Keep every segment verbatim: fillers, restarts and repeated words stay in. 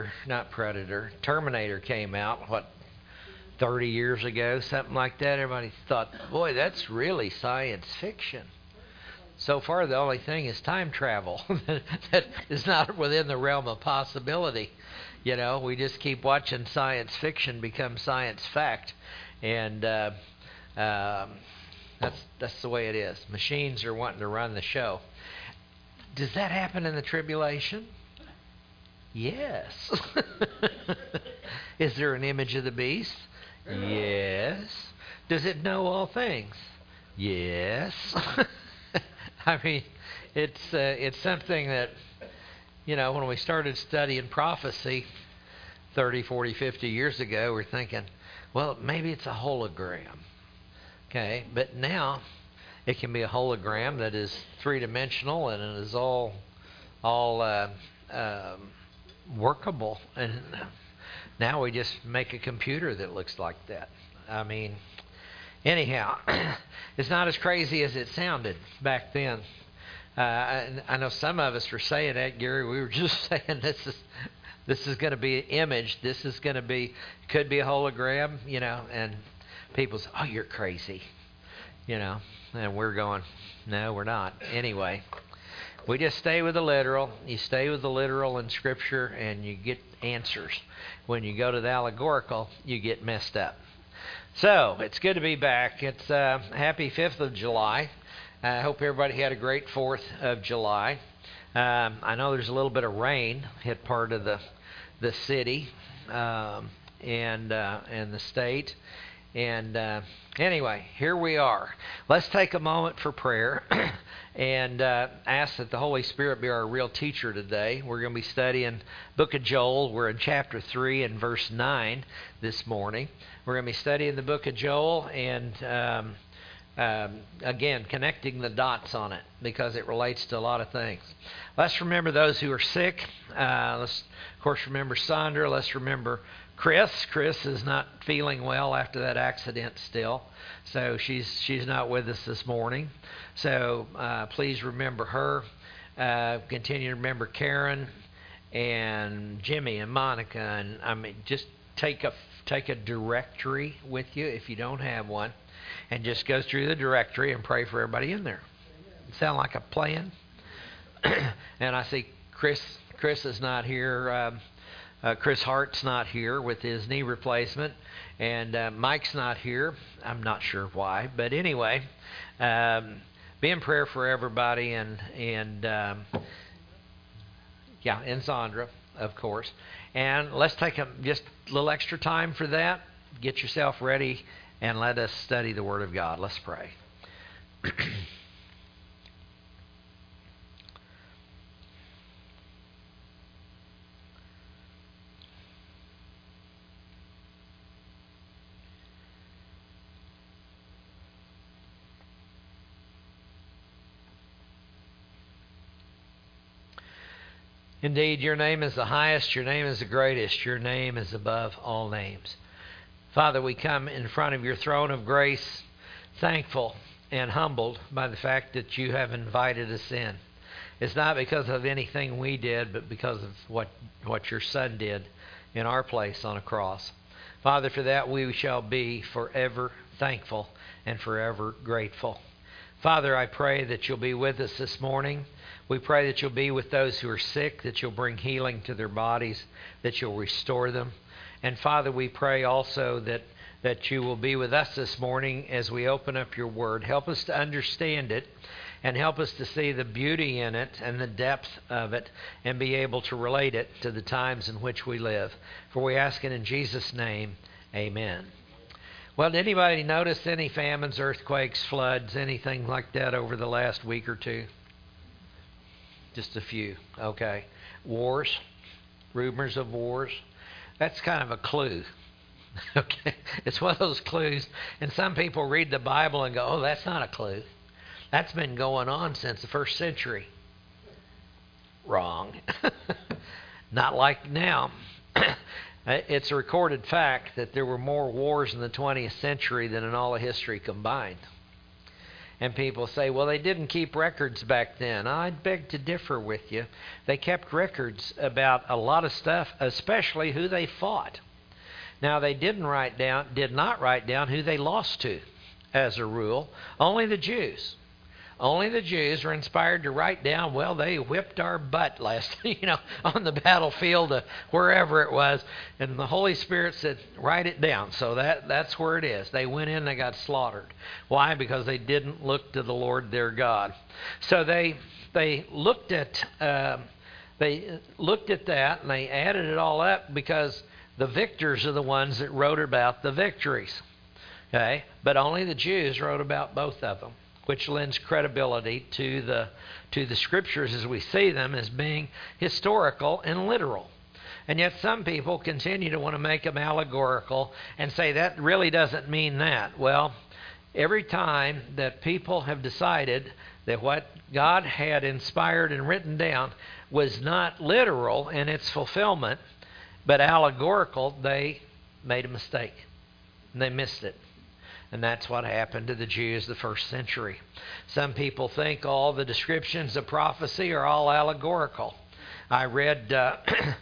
not Predator, Terminator came out, what, thirty years ago, something like that. Everybody thought, boy, that's really science fiction. So far, the only thing is time travel that is not within the realm of possibility. You know, we just keep watching science fiction become science fact, and uh, um, that's that's the way it is. Machines are wanting to run the show. Does that happen in the tribulation? Yes. Is there an image of the beast? Yes. Does it know all things? Yes. I mean, it's uh, it's something that, you know, when we started studying prophecy thirty, forty, fifty years ago, we're thinking, well, maybe it's a hologram. Okay, but now it can be a hologram that is three-dimensional and it is all all uh, um, workable. And now we just make a computer that looks like that. I mean, anyhow, it's not as crazy as it sounded back then. Uh, I, I know some of us were saying that, Gary. We were just saying this is this is going to be an image. This is going to be could be a hologram, you know. And people say, "Oh, you're crazy," you know. And we're going, "No, we're not." Anyway, we just stay with the literal. You stay with the literal in Scripture, and you get answers. When you go to the allegorical, you get messed up. So, it's good to be back. It's uh, happy fifth of July. I hope everybody had a great fourth of July. Um, I know there's a little bit of rain hit part of the the city um, and uh, and the state. And uh, anyway, here we are. Let's take a moment for prayer and uh, ask that the Holy Spirit be our real teacher today. We're going to be studying Book of Joel. We're in chapter three and verse nine this morning. We're going to be studying the Book of Joel and, um, um, again, connecting the dots on it because it relates to a lot of things. Let's remember those who are sick. Uh, let's, of course, remember Sandra. Let's remember Chris. Chris is not feeling well after that accident still, so she's she's not with us this morning. So uh, please remember her. Uh, continue to remember Karen and Jimmy and Monica, and I mean just take a take a directory with you if you don't have one, and just go through the directory and pray for everybody in there. Sound like a plan? And I see Chris. Chris is not here. Um, Uh, Chris Hart's not here with his knee replacement, and uh, Mike's not here. I'm not sure why, but anyway, um, be in prayer for everybody, and and um, yeah, and Sandra, of course. And let's take a, just a little extra time for that. Get yourself ready, and let us study the Word of God. Let's pray. Indeed, your name is the highest, your name is the greatest, your name is above all names. Father, we come in front of your throne of grace, thankful and humbled by the fact that you have invited us in. It's not because of anything we did, but because of what, what your Son did in our place on a cross. Father, for that we shall be forever thankful and forever grateful. Father, I pray that you'll be with us this morning. We pray that you'll be with those who are sick, that you'll bring healing to their bodies, that you'll restore them. And Father, we pray also that, that you will be with us this morning as we open up your word. Help us to understand it and help us to see the beauty in it and the depth of it and be able to relate it to the times in which we live. For we ask it in Jesus' name, amen. Well, did anybody notice any famines, earthquakes, floods, anything like that over the last week or two? Just a few. Okay. Wars, rumors of wars. That's kind of a clue. Okay. It's one of those clues. And some people read the Bible and go, oh, that's not a clue. That's been going on since the first century. Wrong. Not like now. It's a recorded fact that there were more wars in the twentieth century than in all of history combined. And people say, well, they didn't keep records back then. I'd beg to differ with you. They kept records about a lot of stuff, especially who they fought. Now, they didn't write down, did not write down who they lost to, as a rule. Only the Jews. Only the Jews were inspired to write down, well, they whipped our butt last, you know, on the battlefield, uh, wherever it was. And the Holy Spirit said, write it down. So that that's where it is. They went in, they got slaughtered. Why? Because they didn't look to the Lord their God. So they they looked at uh, they looked at that and they added it all up because the victors are the ones that wrote about the victories. Okay, but only the Jews wrote about both of them, which lends credibility to the to the Scriptures as we see them as being historical and literal. And yet some people continue to want to make them allegorical and say that really doesn't mean that. Well, every time that people have decided that what God had inspired and written down was not literal in its fulfillment, but allegorical, they made a mistake. They missed it. And that's what happened to the Jews the first century. Some people think all the descriptions of prophecy are all allegorical. I read uh,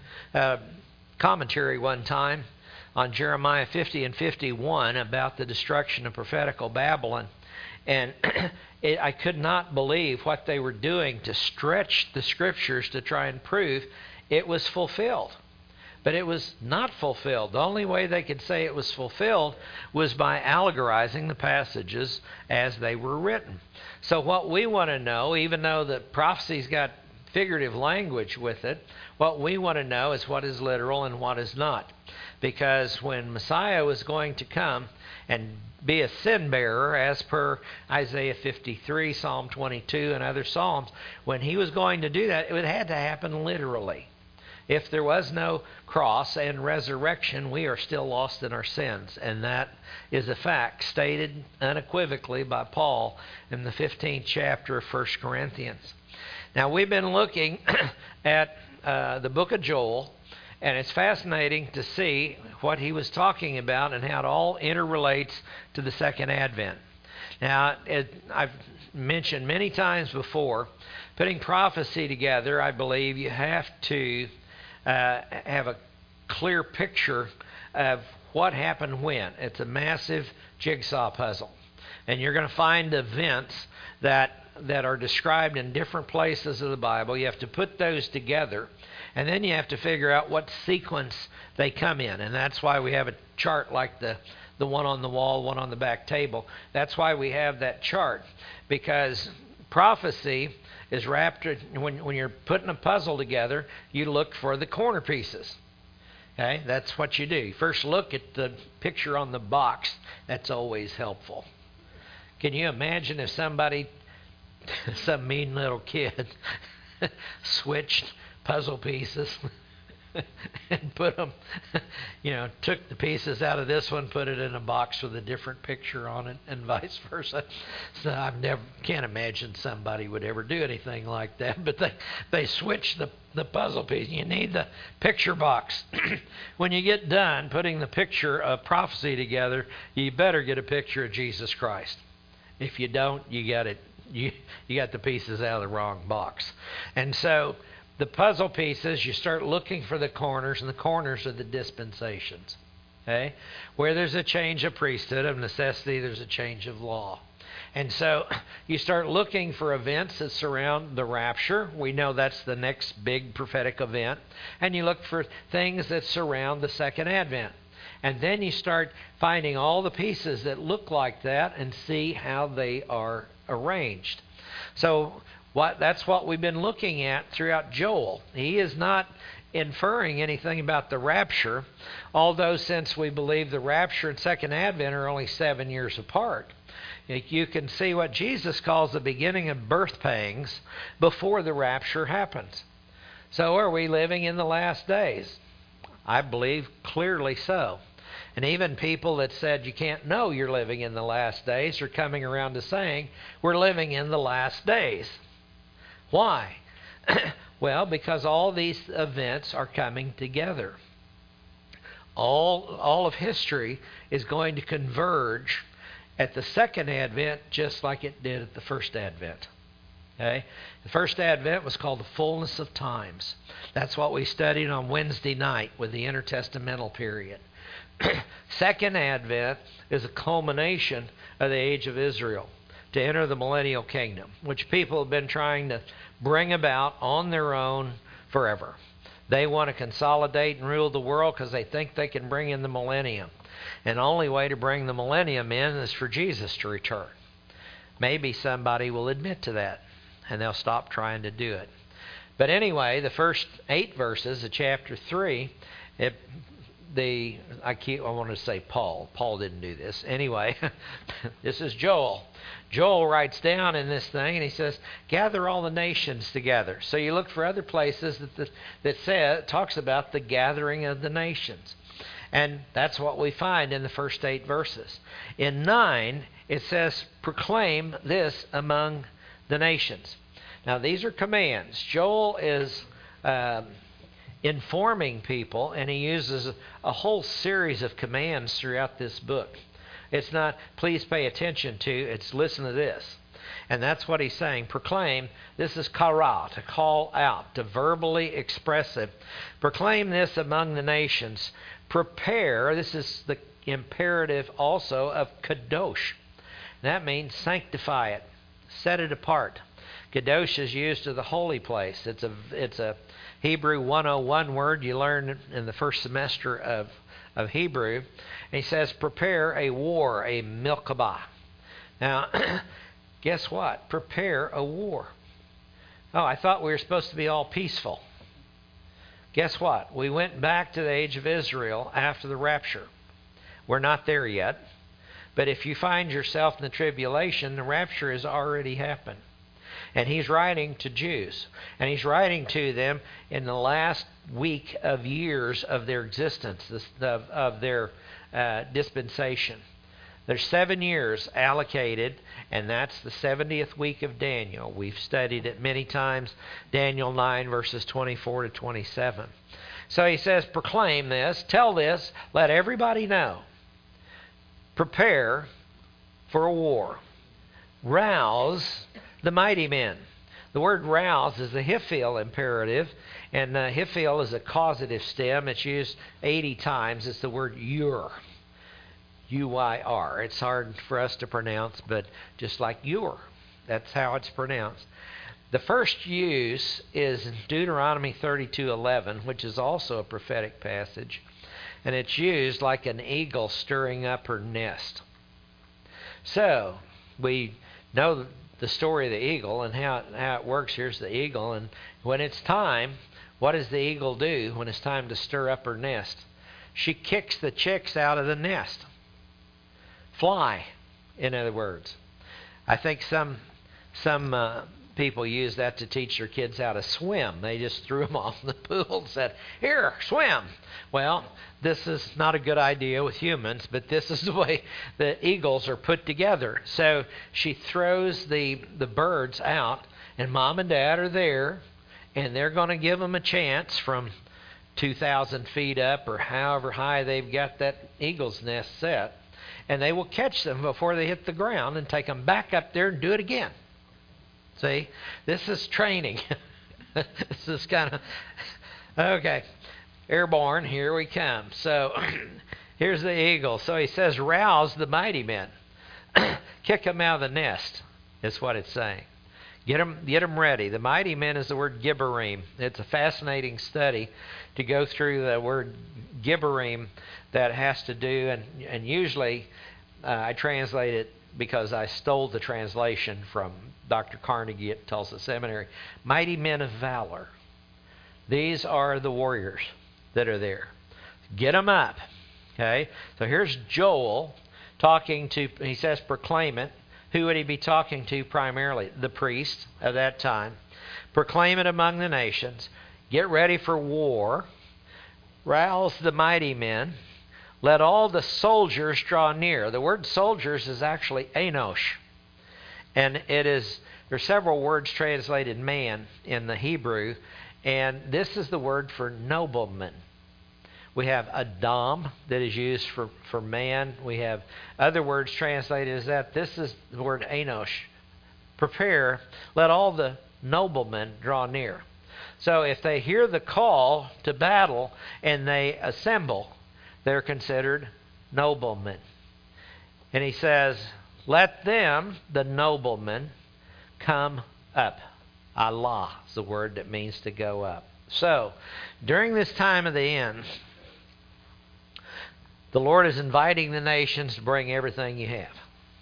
a commentary one time on Jeremiah fifty and fifty-one about the destruction of prophetical Babylon. And it, I could not believe what they were doing to stretch the Scriptures to try and prove it was fulfilled. But it was not fulfilled. The only way they could say it was fulfilled was by allegorizing the passages as they were written. So what we want to know, even though the prophecy's got figurative language with it, what we want to know is what is literal and what is not. Because when Messiah was going to come and be a sin bearer, as per Isaiah fifty-three, Psalm twenty-two, and other Psalms, when he was going to do that, it had to happen literally. If there was no cross and resurrection, we are still lost in our sins. And that is a fact stated unequivocally by Paul in the fifteenth chapter of First Corinthians. Now, we've been looking at uh, the book of Joel, and it's fascinating to see what he was talking about and how it all interrelates to the second advent. Now, it, I've mentioned many times before, putting prophecy together, I believe you have to Uh, have a clear picture of what happened when. It's a massive jigsaw puzzle. And you're going to find events that that are described in different places of the Bible. You have to put those together, and then you have to figure out what sequence they come in. And that's why we have a chart like the, the one on the wall, one on the back table. That's why we have that chart, because prophecy is wrapped, when, when you're putting a puzzle together, you look for the corner pieces. Okay, that's what you do. You first look at the picture on the box. That's always helpful. Can you imagine if somebody, some mean little kid, switched puzzle pieces and put them, you know, took the pieces out of this one, put it in a box with a different picture on it, and vice versa. So I've never can't imagine somebody would ever do anything like that. But they they switch the the puzzle piece. You need the picture box. When you get done putting the picture of prophecy together, you better get a picture of Jesus Christ. If you don't, you got it. You you got the pieces out of the wrong box. And so the puzzle pieces, you start looking for the corners, and the corners are the dispensations. Okay? Where there's a change of priesthood, of necessity, there's a change of law. And so you start looking for events that surround the rapture. We know that's the next big prophetic event. And you look for things that surround the second advent. And then you start finding all the pieces that look like that and see how they are arranged. So What, that's what we've been looking at throughout Joel. He is not inferring anything about the rapture, although since we believe the rapture and second advent are only seven years apart, you can see what Jesus calls the beginning of birth pangs before the rapture happens. So are we living in the last days? I believe clearly so. And even people that said you can't know you're living in the last days are coming around to saying we're living in the last days. Why? Well, because all these events are coming together. All, all of history is going to converge at the second advent just like it did at the first advent. Okay? The first advent was called the fullness of times. That's what we studied on Wednesday night with the intertestamental period. Second advent is a culmination of the age of Israel to enter the millennial kingdom, which people have been trying to bring about on their own forever. They want to consolidate and rule the world because they think they can bring in the millennium. And the only way to bring the millennium in is for Jesus to return. Maybe somebody will admit to that, and they'll stop trying to do it. But anyway, the first eight verses of chapter three, it, the I keep I want to say Paul. Paul didn't do this. Anyway, this is Joel. Joel writes down in this thing, and he says, gather all the nations together. So you look for other places that the, that say, talks about the gathering of the nations. And that's what we find in the first eight verses. In nine, it says, proclaim this among the nations. Now, these are commands. Joel is um, informing people, and he uses a, a whole series of commands throughout this book. It's not, please pay attention to, it's listen to this. And that's what he's saying. Proclaim, this is kara, to call out, to verbally express it. Proclaim this among the nations. Prepare, this is the imperative also of kadosh. That means sanctify it, set it apart. Kadosh is used to the holy place. It's a, it's a Hebrew one oh one word you learn in the first semester of of Hebrew. And he says, prepare a war, a milkabah. Now, guess what? Prepare a war. Oh, I thought we were supposed to be all peaceful. Guess what? We went back to the age of Israel after the rapture. We're not there yet. But if you find yourself in the tribulation, the rapture has already happened. And he's writing to Jews. And he's writing to them in the last week of years of their existence, of, of their uh, dispensation. There's seven years allocated, and that's the seventieth week of Daniel. We've studied it many times, Daniel nine, verses twenty-four to twenty-seven. So he says, proclaim this, tell this, let everybody know. Prepare for a war. Rouse the mighty men. The word rouse is a hiphil imperative, and uh, hiphil is a causative stem. It's used eighty times. It's the word yur. U Y R. It's hard for us to pronounce, but just like yur, that's how it's pronounced. The first use is in Deuteronomy thirty-two eleven, which is also a prophetic passage, and it's used like an eagle stirring up her nest. So, we know the story of the eagle and how, how it works. Here's the eagle, and when it's time, what does the eagle do when it's time to stir up her nest? She kicks the chicks out of the nest. Fly, in other words. I think some some uh, people use that to teach their kids how to swim. They just threw them off in the pool and said, here, swim. Well, this is not a good idea with humans, but this is the way the eagles are put together. So she throws the, the birds out, and mom and dad are there, and they're going to give them a chance from two thousand feet up or however high they've got that eagle's nest set. And they will catch them before they hit the ground and take them back up there and do it again. See, this is training. This is kind of, okay, airborne, here we come. So here's the eagle. So he says, rouse the mighty men. Kick them out of the nest, is what it's saying. Get them, get them ready. The mighty men is the word gibberim. It's a fascinating study to go through the word gibberim that has to do, and, and usually uh, I translate it because I stole the translation from Doctor Carnegie at Tulsa Seminary. Mighty men of valor. These are the warriors that are there. Get them up. Okay? So here's Joel talking to, he says, proclaim it. Who would he be talking to primarily? The priests of that time. Proclaim it among the nations. Get ready for war. Rouse the mighty men. Let all the soldiers draw near. The word soldiers is actually enosh. And it is, there are several words translated man in the Hebrew. And this is the word for nobleman. We have Adam that is used for, for man. We have other words translated as that. This is the word Enosh. Prepare, let all the noblemen draw near. So if they hear the call to battle and they assemble, they're considered noblemen. And he says, let them, the noblemen, come up. Allah is the word that means to go up. So, during this time of the end, the Lord is inviting the nations to bring everything you have.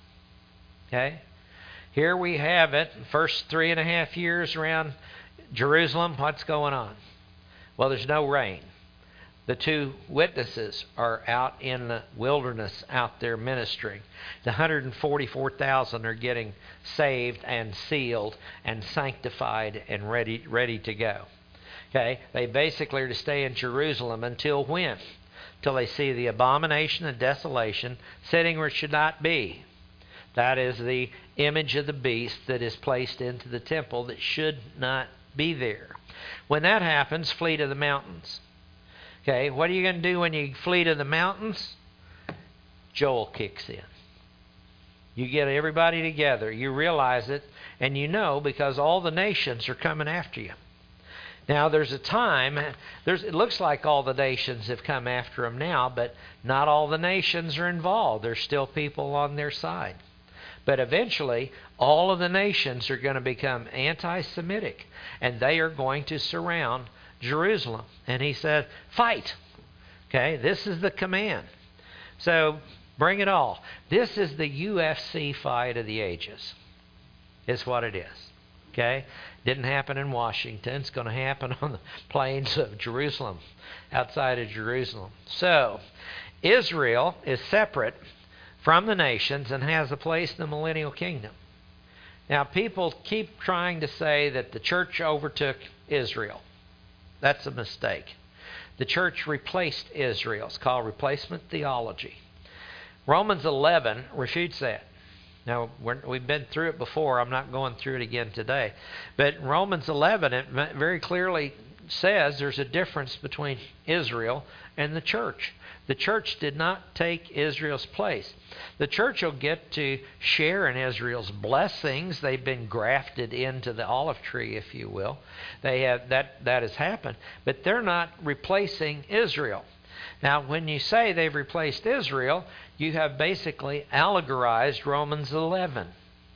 Okay? Here we have it, first three and a half years around Jerusalem. What's going on? Well, there's no rain. The two witnesses are out in the wilderness out there ministering. The one hundred forty-four thousand are getting saved and sealed and sanctified and ready, ready to go. Okay? They basically are to stay in Jerusalem until when? Till they see the abomination and desolation sitting where it should not be. That is the image of the beast that is placed into the temple that should not be there. When that happens, flee to the mountains. Okay, what are you going to do when you flee to the mountains? Joel kicks in. You get everybody together. You realize it, and you know because all the nations are coming after you. Now, there's a time, there's, it looks like all the nations have come after them now, but not all the nations are involved. There's still people on their side. But eventually, all of the nations are going to become anti-Semitic, and they are going to surround Jerusalem. And he said, fight. Okay, this is the command. So, bring it all. This is the U F C fight of the ages. Is what it is. Okay? Didn't happen in Washington. It's going to happen on the plains of Jerusalem, outside of Jerusalem. So, Israel is separate from the nations and has a place in the millennial kingdom. Now, people keep trying to say that the church overtook Israel. That's a mistake. The church replaced Israel. It's called replacement theology. Romans eleven refutes that. Now, we're, we've been through it before. I'm not going through it again today. But Romans eleven, it very clearly says there's a difference between Israel and the church. The church did not take Israel's place. The church will get to share in Israel's blessings. They've been grafted into the olive tree, if you will. They have that that has happened, but they're not replacing Israel. Now, when you say they've replaced Israel, you have basically allegorized Romans eleven.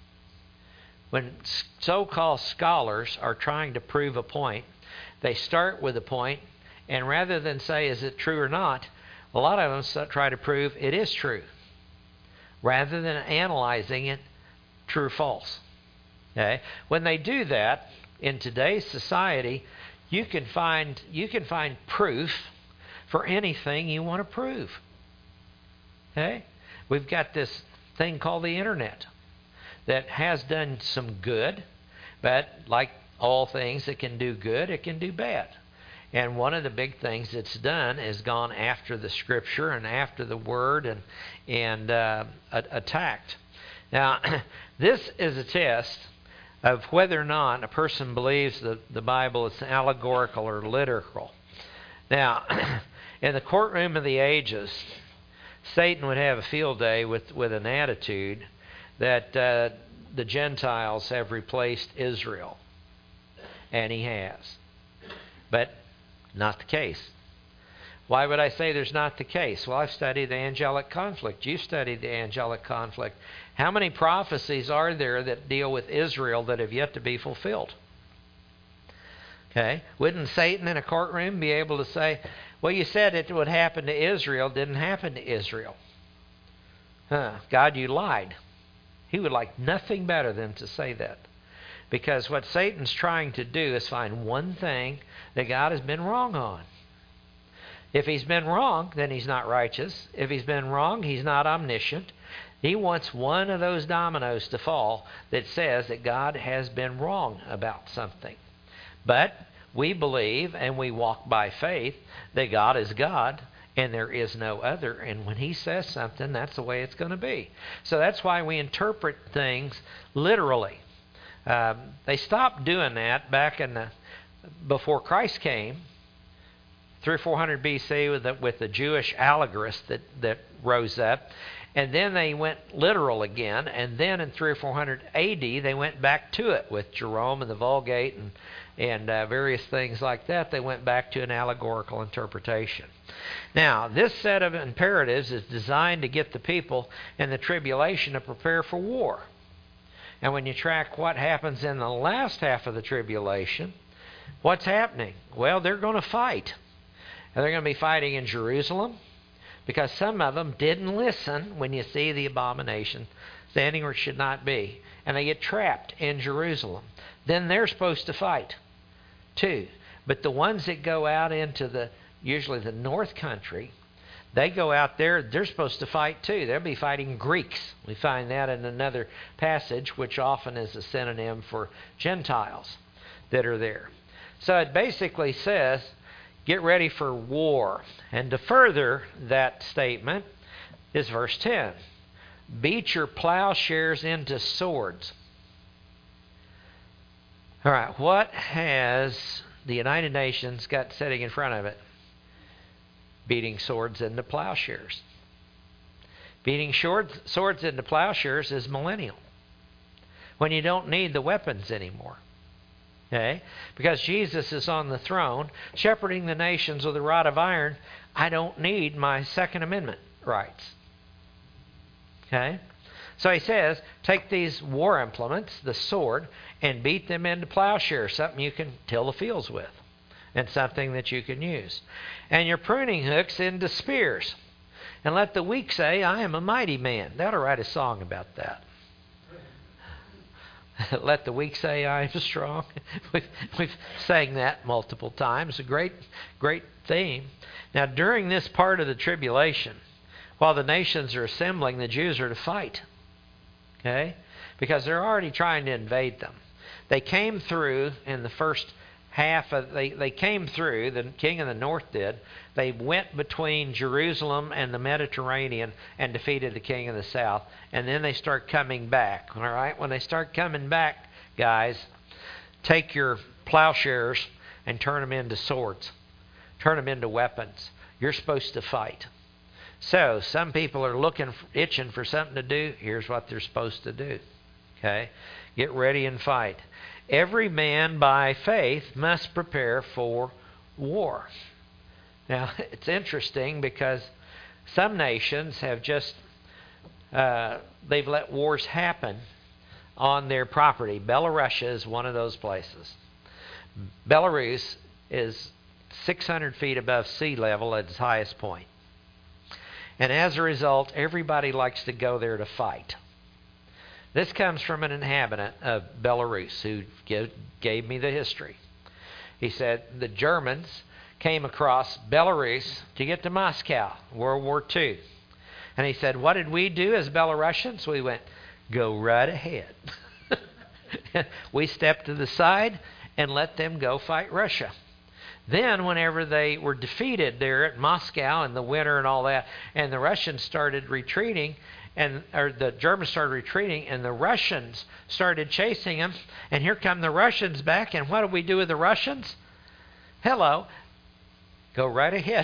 When so-called scholars are trying to prove a point, they start with a point, and rather than say, is it true or not, a lot of them try to prove it is true, rather than analyzing it true or false. Okay? When they do that, in today's society, you can find you can find proof for anything you want to prove. Okay? We've got this thing called the internet that has done some good, but like all things that can do good, it can do bad. And one of the big things it's done is gone after the Scripture and after the Word and and uh, attacked. Now, this is a test of whether or not a person believes that the Bible is allegorical or literal. Now, in the courtroom of the ages, Satan would have a field day with, with an attitude that uh, the Gentiles have replaced Israel. And he has. But not the case. Why would I say there's not the case? Well, I've studied the angelic conflict. You've studied the angelic conflict. How many prophecies are there that deal with Israel that have yet to be fulfilled? Okay. Wouldn't Satan in a courtroom be able to say, well, you said it would happen to Israel, didn't happen to Israel. Huh, God, you lied. He would like nothing better than to say that. Because what Satan's trying to do is find one thing that God has been wrong on. If he's been wrong, then he's not righteous. If he's been wrong, he's not omniscient. He wants one of those dominoes to fall that says that God has been wrong about something. But we believe and we walk by faith that God is God and there is no other. And when he says something, that's the way it's going to be. So that's why we interpret things literally. Um, they stopped doing that back in the before Christ came. three or four hundred B C with the, with the Jewish allegorists that, that rose up. And then they went literal again. And then in three or four hundred A D, they went back to it with Jerome and the Vulgate and, and uh, various things like that. They went back to an allegorical interpretation. Now, this set of imperatives is designed to get the people in the tribulation to prepare for war. And when you track what happens in the last half of the tribulation, what's happening? Well, they're going to fight. And they're going to be fighting in Jerusalem, because some of them didn't listen when you see the abomination standing where it should not be. And they get trapped in Jerusalem. Then they're supposed to fight too. But the ones that go out into the, usually the north country, they go out there, they're supposed to fight too. They'll be fighting Greeks. We find that in another passage, which often is a synonym for Gentiles that are there. So it basically says, get ready for war. And to further that statement is verse ten. Beat your plowshares into swords. All right, what has the United Nations got sitting in front of it? Beating swords into plowshares. Beating swords, swords into plowshares is millennial, when you don't need the weapons anymore. Okay? Because Jesus is on the throne, shepherding the nations with a rod of iron. I don't need my Second Amendment rights. Okay? So he says, take these war implements, the sword, and beat them into plowshares, something you can till the fields with, and something that you can use. And your pruning hooks into spears. And let the weak say, I am a mighty man. They ought to write a song about that. Let the weak say, I am strong. we've, we've sang that multiple times. A great, great theme. Now, during this part of the tribulation, while the nations are assembling, the Jews are to fight. Okay? Because they're already trying to invade them. They came through in the first half of, they, they came through, the king of the north did. They went between Jerusalem and the Mediterranean and defeated the king of the south. And then they start coming back. All right? When they start coming back, guys, take your plowshares and turn them into swords. Turn them into weapons. You're supposed to fight. So, some people are looking, itching for something to do. Here's what they're supposed to do. Okay? Get ready and fight. Every man by faith must prepare for war. Now, it's interesting because some nations have just, uh, they've let wars happen on their property. Belarus is one of those places. Belarus is six hundred feet above sea level at its highest point. And as a result, everybody likes to go there to fight. This comes from an inhabitant of Belarus who give, gave me the history. He said the Germans came across Belarus to get to Moscow, World War Two. And he said, what did we do as Belarusians? We went, go right ahead. We stepped to the side and let them go fight Russia. Then whenever they were defeated there at Moscow in the winter and all that, and the Russians started retreating, and or the Germans started retreating, and the Russians started chasing them, and here come the Russians back, and what do we do with the Russians? Hello, go right ahead.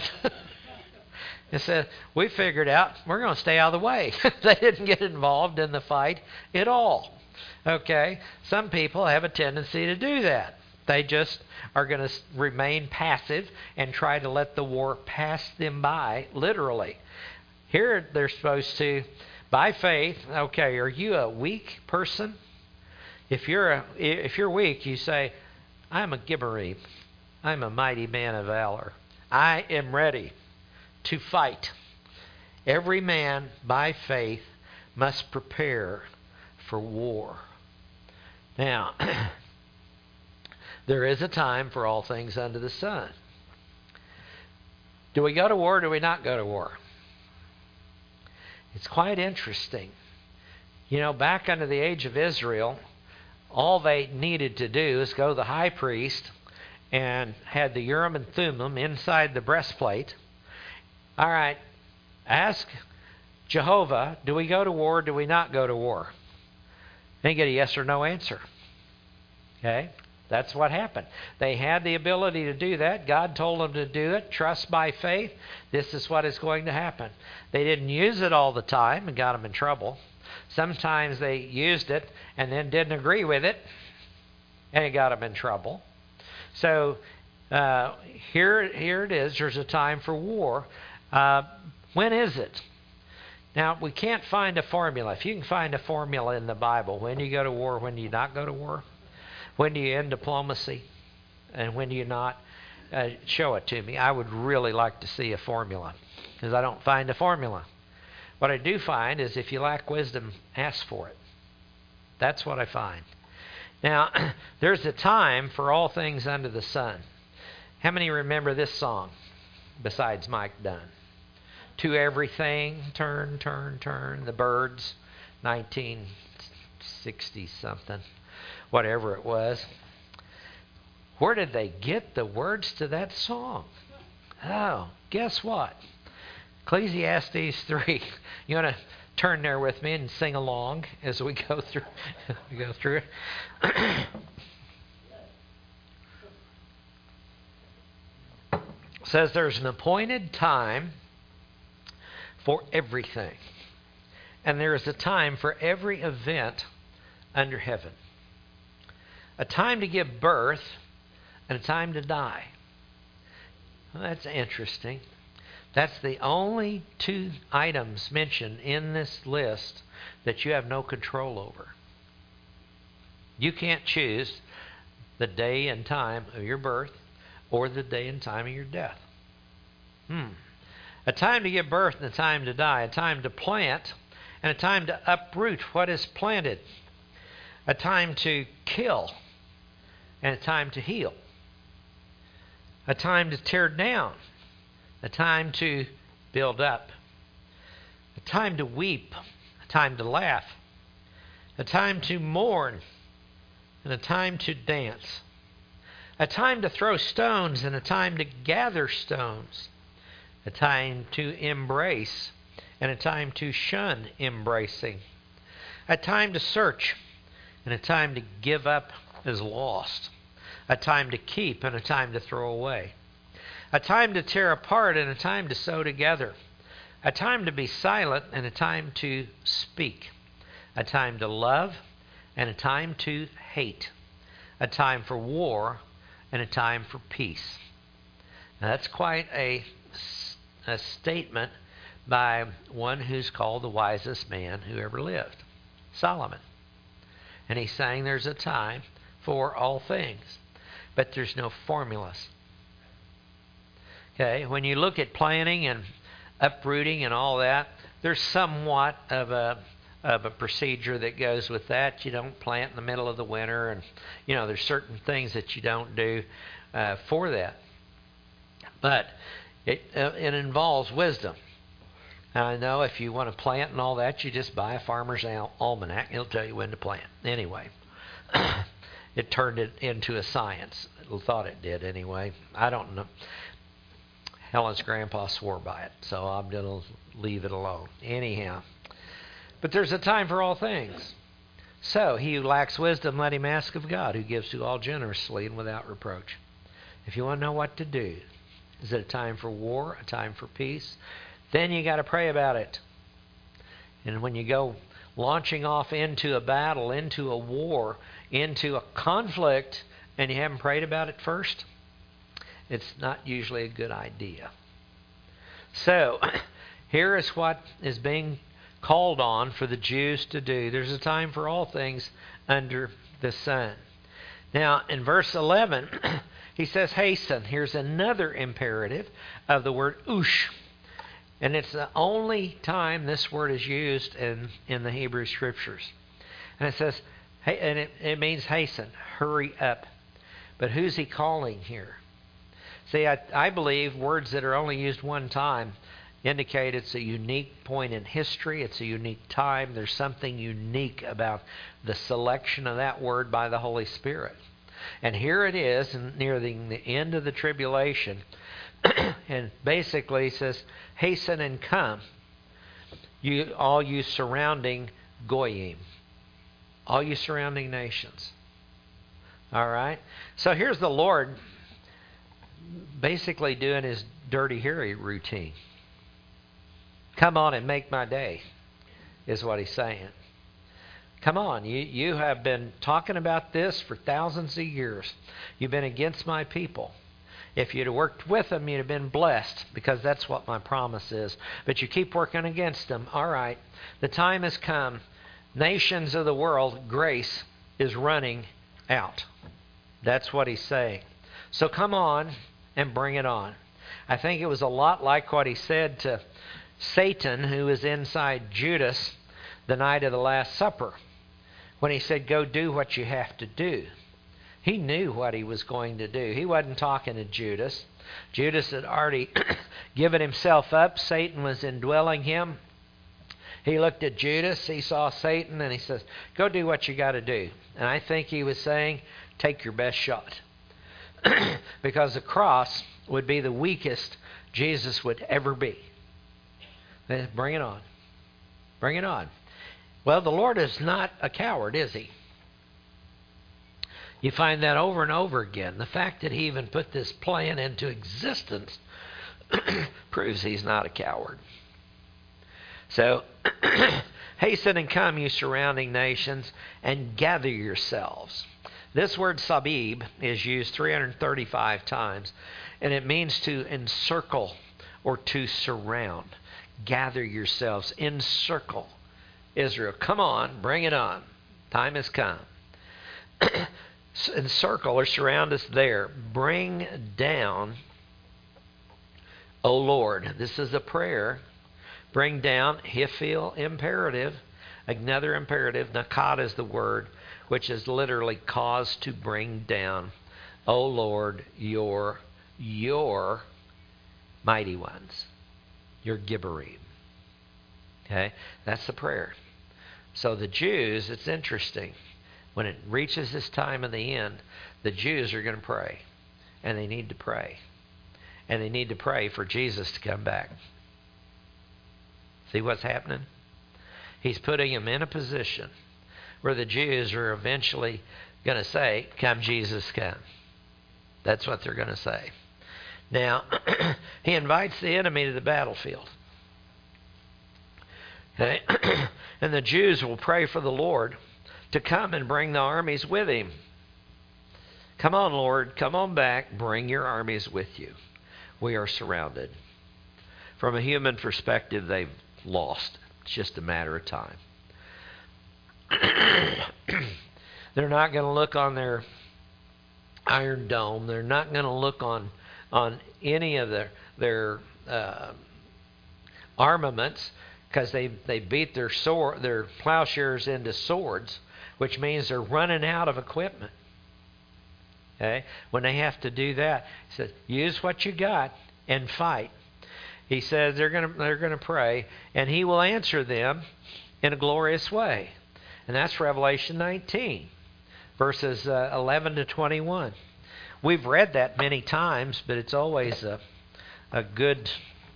It said, we figured out we're going to stay out of the way. They didn't get involved in the fight at all. Okay, some people have a tendency to do that. They just are going to remain passive and try to let the war pass them by, literally. Here they're supposed to, by faith, okay, are you a weak person? If you're a, if you're weak, you say, I'm a Gibberim. I'm a mighty man of valor. I am ready to fight. Every man, by faith, must prepare for war. Now, there is a time for all things under the sun. Do we go to war or do we not go to war? It's quite interesting. You know, back under the age of Israel, all they needed to do is go to the high priest and had the Urim and Thummim inside the breastplate. All right, ask Jehovah, do we go to war or do we not go to war? And you get a yes or no answer. Okay? That's what happened. They had the ability to do that. God told them to do it. Trust by faith. This is what is going to happen. They didn't use it all the time and got them in trouble. Sometimes they used it and then didn't agree with it, and it got them in trouble. So uh, here, here it is. There's a time for war. Uh, when is it? Now, we can't find a formula. If you can find a formula in the Bible, when do you go to war, when do you not go to war? When do you end diplomacy? And when do you not? Uh, show it to me. I would really like to see a formula, because I don't find a formula. What I do find is if you lack wisdom, ask for it. That's what I find. Now, there's a time for all things under the sun. How many remember this song besides Mike Dunn? To everything, turn, turn, turn. The Byrds, nineteen sixty something. Whatever it was. Where did they get the words to that song? Oh, guess what? Ecclesiastes three. You want to turn there with me and sing along as we go through we go through it? It says there's an appointed time for everything. And there is a time for every event under heaven. A time to give birth and a time to die. Well, that's interesting. That's the only two items mentioned in this list that you have no control over. You can't choose the day and time of your birth or the day and time of your death. Hmm. A time to give birth and a time to die. A time to plant and a time to uproot what is planted. A time to kill and a time to heal. A time to tear down. A time to build up. A time to weep. A time to laugh. A time to mourn and a time to dance. A time to throw stones and a time to gather stones. A time to embrace and a time to shun embracing. A time to search and a time to give up as lost. A time to keep and a time to throw away. A time to tear apart and a time to sew together. A time to be silent and a time to speak. A time to love and a time to hate. A time for war and a time for peace. Now that's quite a, a statement by one who's called the wisest man who ever lived, Solomon. And he's saying there's a time for all things, but there's no formulas. Okay, when you look at planting and uprooting and all that, there's somewhat of a of a procedure that goes with that. You don't plant in the middle of the winter, and you know there's certain things that you don't do uh, for that. But it uh, it involves wisdom. Now, I know if you want to plant and all that, you just buy a farmer's al- almanac. It'll tell you when to plant. Anyway, it turned it into a science. It thought it did anyway. I don't know. Helen's grandpa swore by it, so I'm going to leave it alone. Anyhow, but there's a time for all things. So he who lacks wisdom, let him ask of God, who gives to all generously and without reproach. If you want to know what to do, is it a time for war, a time for peace? Then you got to pray about it. And when you go launching off into a battle, into a war, into a conflict, and you haven't prayed about it first, it's not usually a good idea. So, here is what is being called on for the Jews to do. There's a time for all things under the sun. Now, in verse eleven, he says, hasten. Here's another imperative of the word ush. And it's the only time this word is used in, in the Hebrew Scriptures. And it says, hey, and it, it means hasten, hurry up. But who's he calling here? See, I, I believe words that are only used one time indicate it's a unique point in history. It's a unique time. There's something unique about the selection of that word by the Holy Spirit. And here it is near the, the end of the tribulation. And basically it says, hasten and come, you all you surrounding goyim, all you surrounding nations. All right? So here's the Lord basically doing his dirty Harry routine. Come on and make my day, is what he's saying. Come on, you, you have been talking about this for thousands of years. You've been against my people. If you'd have worked with them, you'd have been blessed, because that's what my promise is. But you keep working against them. All right, the time has come. Nations of the world, grace is running out. That's what he's saying. So come on and bring it on. I think it was a lot like what he said to Satan, who was inside Judas the night of the Last Supper, when he said, go do what you have to do. He knew what he was going to do. He wasn't talking to Judas. Judas had already given himself up. Satan was indwelling him. He looked at Judas, he saw Satan, and he says, go do what you got to do. And I think he was saying, take your best shot. Because the cross would be the weakest Jesus would ever be. Bring it on. Bring it on. Well, the Lord is not a coward, is he? You find that over and over again. The fact that he even put this plan into existence proves he's not a coward. So, hasten and come, you surrounding nations, and gather yourselves. This word sabib is used three hundred thirty-five times, and it means to encircle or to surround. Gather yourselves, encircle Israel. Come on, bring it on. Time has come. Encircle or surround us there. Bring down, O Lord. This is a prayer. Bring down, hifil, imperative. Another imperative, nakat is the word, which is literally cause to bring down. O Lord, your, your mighty ones. Your Gibborim. Okay? That's the prayer. So the Jews, it's interesting. When it reaches this time of the end, the Jews are going to pray. And they need to pray. And they need to pray for Jesus to come back. See what's happening? He's putting them in a position where the Jews are eventually going to say, come Jesus, come. That's what they're going to say. Now, he invites the enemy to the battlefield. Okay? And the Jews will pray for the Lord to come and bring the armies with him. Come on, Lord, come on back, bring your armies with you. We are surrounded. From a human perspective, they've lost. It's just a matter of time. They're not going to look on their Iron Dome. They're not going to look on on any of their their uh, armaments, because they they beat their sword their plowshares into swords, which means they're running out of equipment. Okay, when they have to do that, he says, use what you got and fight. He says they're going to they're going to pray, and he will answer them in a glorious way, and that's Revelation nineteen, verses uh, eleven to twenty-one. We've read that many times, but it's always a a good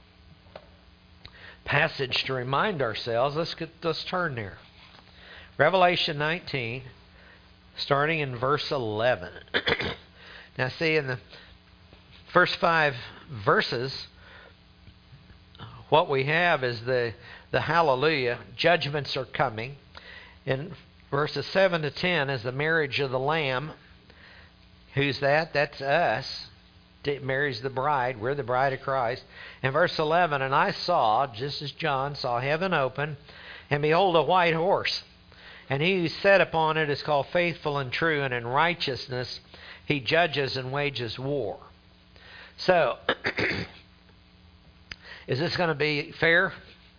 passage to remind ourselves. Let's get, let's turn there. Revelation nineteen, starting in verse eleven. Now, see, in the first five verses, what we have is the, the hallelujah. Judgments are coming. In verses seven to ten is the marriage of the Lamb. Who's that? That's us. It marries the bride. We're the bride of Christ. In verse eleven, and I saw, just as John saw heaven open, and behold, a white horse. And he who sat upon it is called Faithful and True, and in righteousness he judges and wages war. So, is this going to be fair?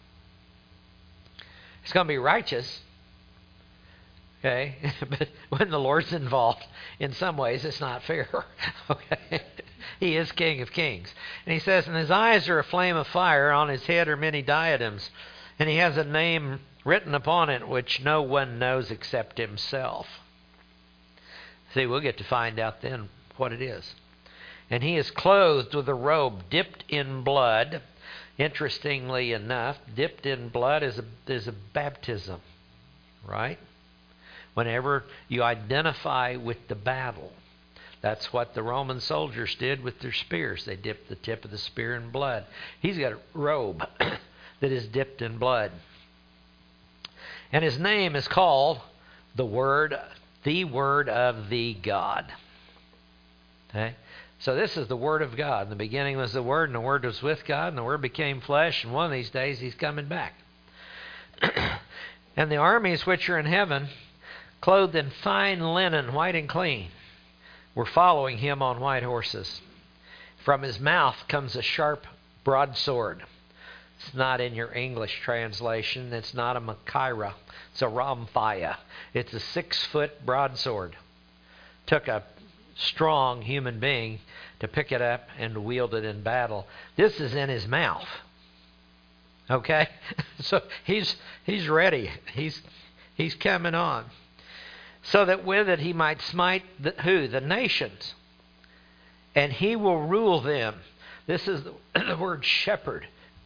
It's going to be righteous. Okay? But when the Lord's involved, in some ways it's not fair. Okay? He is King of Kings. And he says, and his eyes are a flame of fire, on his head are many diadems, and he has a name written upon it which no one knows except himself. See, we'll get to find out then what it is. And he is clothed with a robe dipped in blood. Interestingly enough, dipped in blood is a, is a baptism, right? Whenever you identify with the battle, that's what the Roman soldiers did with their spears. They dipped the tip of the spear in blood. He's got a robe that is dipped in blood. And his name is called the Word, the Word of the God. Okay? So this is the Word of God. In the beginning was the Word, and the Word was with God, and the Word became flesh, and one of these days He's coming back. And the armies which are in heaven, clothed in fine linen, white and clean, were following Him on white horses. From His mouth comes a sharp broadsword. It's not in your English translation. It's not a Machaira. It's a Ramphia. It's a six-foot broadsword. Took a strong human being to pick it up and to wield it in battle. This is in His mouth. Okay? So he's he's ready. He's he's coming on. So that with it He might smite the, who? The nations. And He will rule them. This is the, the word shepherd.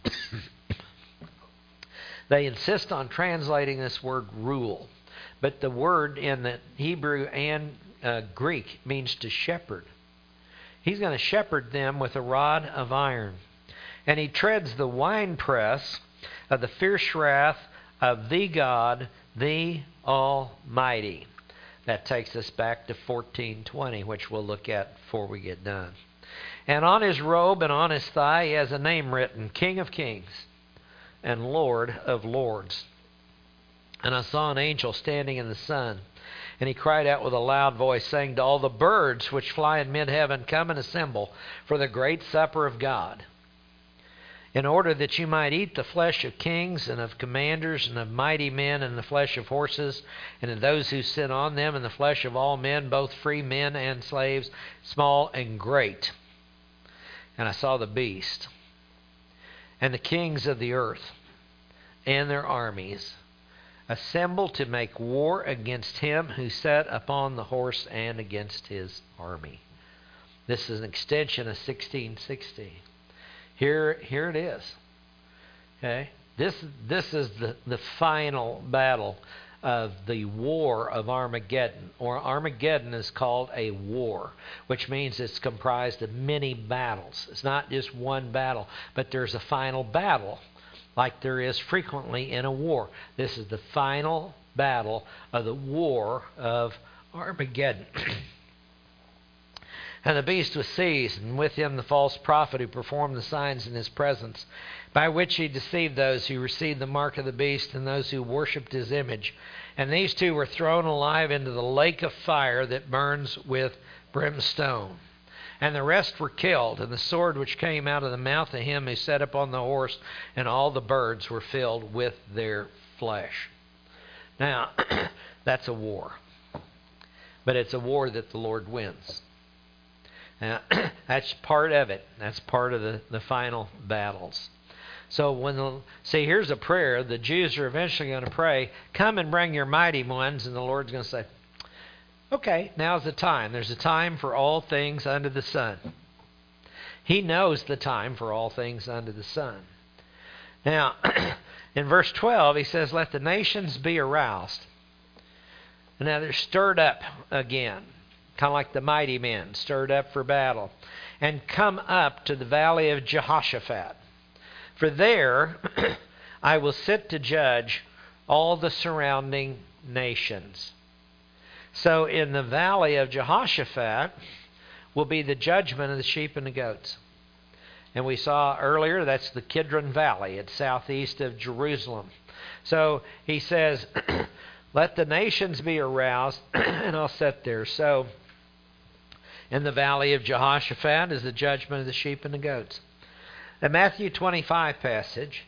They insist on translating this word rule. But the word in the Hebrew and uh, Greek means to shepherd. He's going to shepherd them with a rod of iron. And He treads the winepress of the fierce wrath of the God, the Almighty. That takes us back to fourteen twenty, which we'll look at before we get done. And on His robe and on His thigh He has a name written, King of Kings and Lord of Lords. And I saw an angel standing in the sun, and he cried out with a loud voice, saying to all the birds which fly in mid-heaven, come and assemble for the great supper of God, in order that you might eat the flesh of kings and of commanders and of mighty men, and the flesh of horses and of those who sit on them, and the flesh of all men, both free men and slaves, small and great. And I saw the beast and the kings of the earth and their armies assembled to make war against Him who sat upon the horse and against His army. This is an extension of sixteen sixteen. Here, here it is. Okay, this this is the, the final battle of the war of Armageddon. Or Armageddon is called a war, which means it's comprised of many battles. It's not just one battle, but there's a final battle, like there is frequently in a war. This is the final battle of the war of Armageddon. And the beast was seized, and with him the false prophet who performed the signs in his presence, by which he deceived those who received the mark of the beast and those who worshipped his image. And these two were thrown alive into the lake of fire that burns with brimstone. And the rest were killed, and the sword which came out of the mouth of him who sat upon the horse, and all the birds were filled with their flesh. Now, that's a war. But it's a war that the Lord wins. Now, that's part of it. That's part of the, the final battles. So when the, see, here's a prayer. The Jews are eventually going to pray, come and bring your mighty ones. And the Lord's going to say, okay, now's the time. There's a time for all things under the sun. He knows the time for all things under the sun. Now, in verse twelve, he says, let the nations be aroused. And now they're stirred up again. Kind of like the mighty men, stirred up for battle. And come up to the valley of Jehoshaphat. For there I will sit to judge all the surrounding nations. So in the valley of Jehoshaphat will be the judgment of the sheep and the goats. And we saw earlier, that's the Kidron Valley. It's southeast of Jerusalem. So he says, let the nations be aroused, and I'll sit there. So in the valley of Jehoshaphat is the judgment of the sheep and the goats. The Matthew twenty-five passage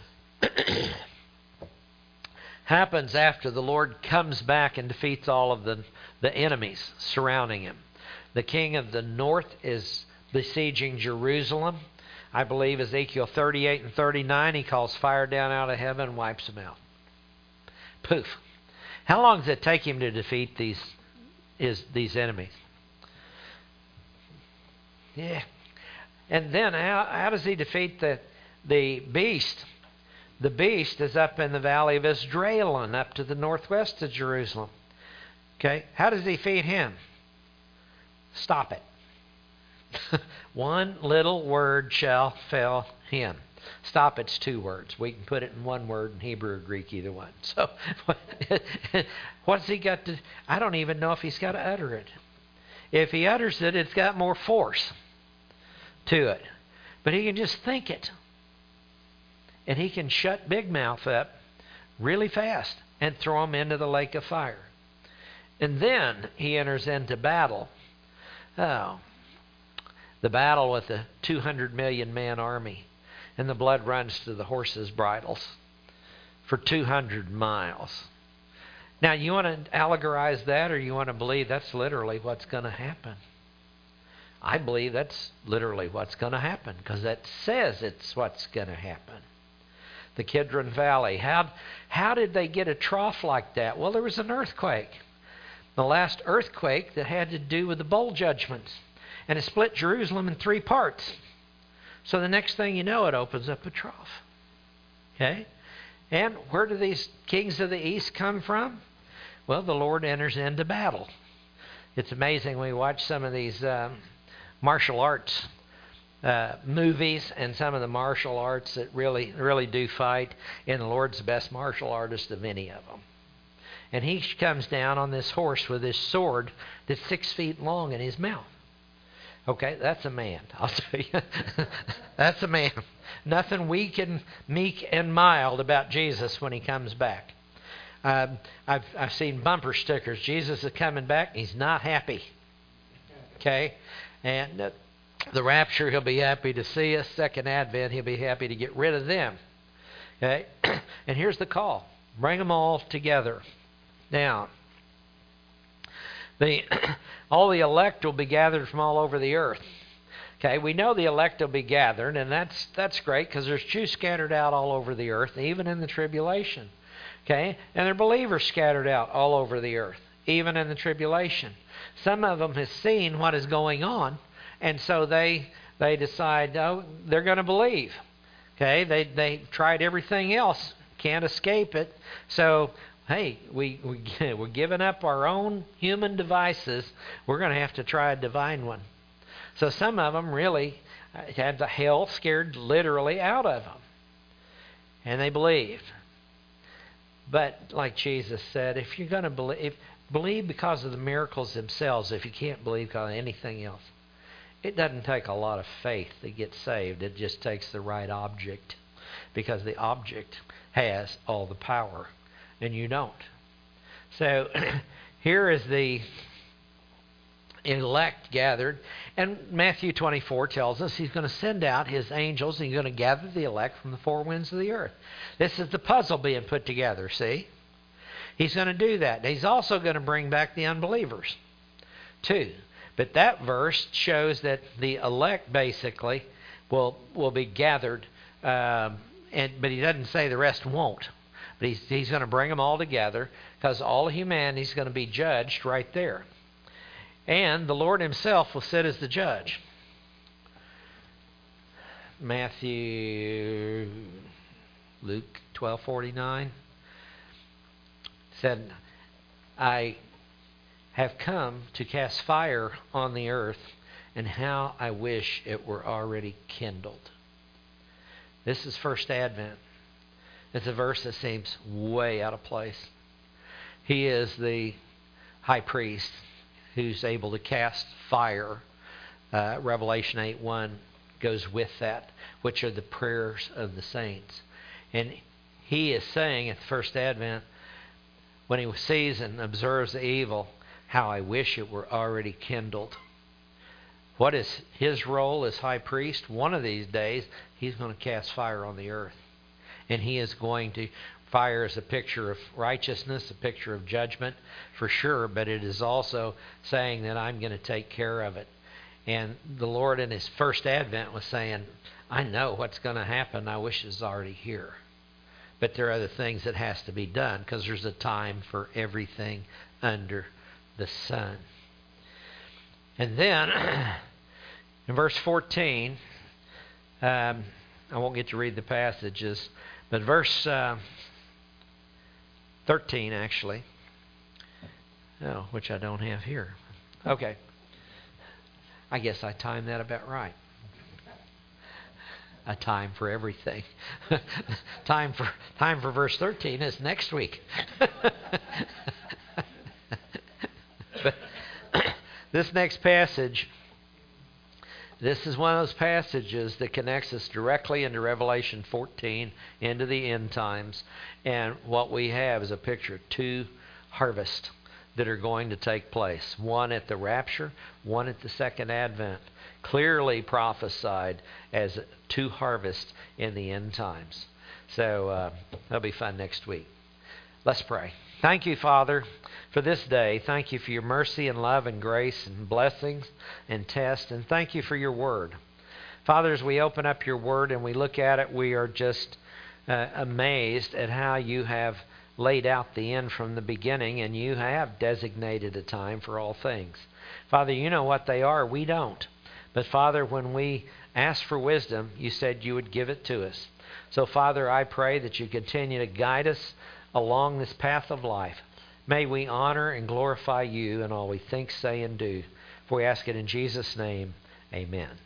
happens after the Lord comes back and defeats all of the, the enemies surrounding him. The king of the north is besieging Jerusalem. I believe Ezekiel thirty-eight and thirty-nine, he calls fire down out of heaven and wipes them out. Poof. How long does it take him to defeat these, is, these enemies? Yeah. And then how, how does he defeat the, the beast? The beast is up in the valley of Esdraelon, up to the northwest of Jerusalem. Okay, how does he feed him? Stop it. One little word shall fail him. Stop, it's two words. We can put it in one word in Hebrew or Greek, either one. So what's he got to... I don't even know if he's got to utter it. If he utters it, it's got more force to it. But he can just think it. And he can shut Big Mouth up really fast and throw him into the lake of fire. And then he enters into battle. Oh, the battle with the two hundred million man army. And the blood runs to the horses' bridles for two hundred miles. Now, you want to allegorize that, or you want to believe that's literally what's going to happen? I believe that's literally what's going to happen, because that says it's what's going to happen. The Kidron Valley. How, how did they get a trough like that? Well, there was an earthquake. The last earthquake that had to do with the bowl judgments. And it split Jerusalem in three parts. So the next thing you know, it opens up a trough. Okay? And where do these kings of the east come from? Well, the Lord enters into battle. It's amazing when we watch some of these um, martial arts uh, movies and some of the martial arts that really, really do fight. And the Lord's the best martial artist of any of them. And he comes down on this horse with this sword that's six feet long in his mouth. Okay, that's a man. I'll tell you. That's a man. Nothing weak and meek and mild about Jesus when he comes back. Um, I've, I've seen bumper stickers. Jesus is coming back. He's not happy. Okay? And uh, the rapture, he'll be happy to see us. Second advent, he'll be happy to get rid of them. Okay? And here's the call. Bring them all together. Now, the all the elect will be gathered from all over the earth. Okay, we know the elect will be gathered, and that's that's great, because there's Jews scattered out all over the earth, even in the tribulation. Okay, and there are believers scattered out all over the earth, even in the tribulation. Some of them have seen what is going on, and so they they decide, oh, they're going to believe. Okay, they they tried everything else, can't escape it, so. Hey, we, we, we're giving up our own human devices. We're going to have to try a divine one. So some of them really had the hell scared literally out of them. And they believed. But like Jesus said, if you're going to believe, if, believe because of the miracles themselves, if you can't believe because of anything else. It doesn't take a lot of faith to get saved. It just takes the right object. Because the object has all the power. And you don't. So here is the elect gathered. And Matthew twenty-four tells us he's going to send out his angels and he's going to gather the elect from the four winds of the earth. This is the puzzle being put together, see? He's going to do that. He's also going to bring back the unbelievers, too. But that verse shows that the elect basically will will be gathered. Um, and but he doesn't say the rest won't. But he's, he's going to bring them all together, because all of humanity is going to be judged right there. And the Lord himself will sit as the judge. Matthew, Luke twelve forty-nine said, I have come to cast fire on the earth, and how I wish it were already kindled. This is first advent. It's a verse that seems way out of place. He is the high priest who's able to cast fire. Uh, Revelation eight one goes with that, which are the prayers of the saints. And he is saying at the first advent, when he sees and observes the evil, how I wish it were already kindled. What is his role as high priest? One of these days, he's going to cast fire on the earth. And he is going to, fire is a picture of righteousness, a picture of judgment for sure, but it is also saying that I'm going to take care of it. And the Lord in his first advent was saying, I know what's going to happen. I wish it was already here. But there are other things that has to be done, because there's a time for everything under the sun. And then in verse fourteen, um, I won't get to read the passages, but verse uh, thirteen actually, Oh, which I don't have here. Okay. I guess I timed that about right. A time for everything. time for time for verse thirteen is next week. But this next passage, this is one of those passages that connects us directly into Revelation fourteen, into the end times. And what we have is a picture of two harvests that are going to take place. One at the rapture, one at the second advent. Clearly prophesied as two harvests in the end times. So uh, that'll be fun next week. Let's pray. Thank you, Father, for this day. Thank you for your mercy and love and grace and blessings and tests. And thank you for your word. Father, as we open up your word and we look at it, we are just uh, amazed at how you have laid out the end from the beginning, and you have designated a time for all things. Father, you know what they are. We don't. But Father, when we ask for wisdom, you said you would give it to us. So Father, I pray that you continue to guide us along this path of life. May we honor and glorify you in all we think, say, and do. For we ask it in Jesus' name, amen.